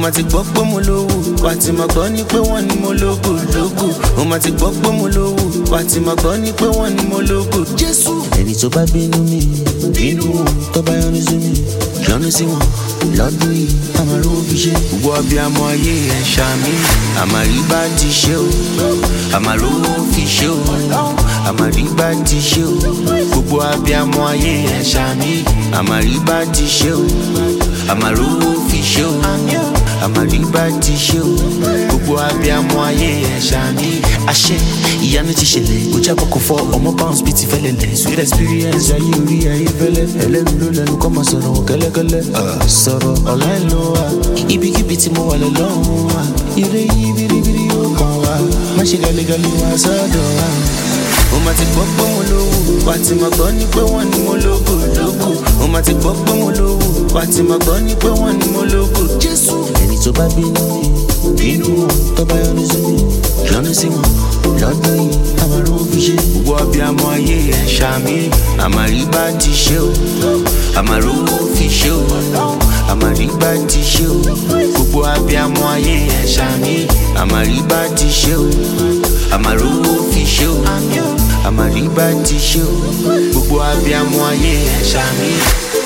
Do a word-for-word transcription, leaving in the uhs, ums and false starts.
ma ti gbọ́ pé mo lówó, wà tí ma gbọ́ ní pé wọ́n ní mo lógo lógo. O ma ti gbọ́ pé mo lówó, wà tí ma gbọ́ ní pé wọ́n ní mo lógo. Jésù. Ẹni tó bá bínú mi, bínú wọn, tó bá yọ́nú sí mi, yọ́nú sí wọn. Lọ́dún yìí, a máa rówó fi ṣe. Gbogbo abiyamọ ayé ẹ̀ ṣàmì. Àmàrí bá ti ṣe o, àmà rówó fi ṣe o. Àmàrí bá ti ṣe o, gbogbo abiyamọ ayé ẹ̀ ṣàmì. Àmàrí bá ti ṣe o, àmà rówó fi ṣe o. Àmàrí bá ti ṣe o, gbogbo abiyamọ ayé ẹ̀ ṣàmì. Àṣẹ ìyanu ti ṣẹlẹ̀, kò jábọ̀ kò fọ ọmọ bounce bíi ti fẹ́lẹ̀lẹ̀. Sweet experience ayé orí ayé fẹ́lẹ́. Ẹlẹ́nu ló lẹnu kọ́ máa sọ̀rọ̀ kẹ́lẹ́kẹ́lẹ́. Sọ̀rọ̀ ọ̀la ẹ̀ ló wà, ibikíbi tí mo wà lọ́lọ́run wà. Ire yìí biribiri yóò kàn wá, má ṣe gàlégàlé wá sọ́dọ̀ wa. O ma ti gbọ́ pé mo lówó, wà tí ma gbọ́ ní pé wọ́n ní mo lógo lógo. O ma ti gbọ́ pé mo lówó, wà tí ma gbọ́ ní pé wọ́n ní mo lógo. Jésù. Ẹni tó bá bínú mi, bínú wọn, tó bá yọ́nú sí mi, yọ́nú sí wọn. Lọ́dún yìí, a máa rówó fi ṣe. Gbogbo abiyamọ ayé ẹ̀ ṣàmì. Àmàrí bá ti ṣe o, àmà rówó fi ṣe o. Àmàrí bá ti ṣe o, gbogbo abiyamọ ayé ẹ̀ ṣàmì. Àmàrí bá ti ṣe o, àmà rówó fi ṣe o. Àmàrí bá ti ṣe o, gbogbo abiyamọ ayé ẹ̀ ṣàmì.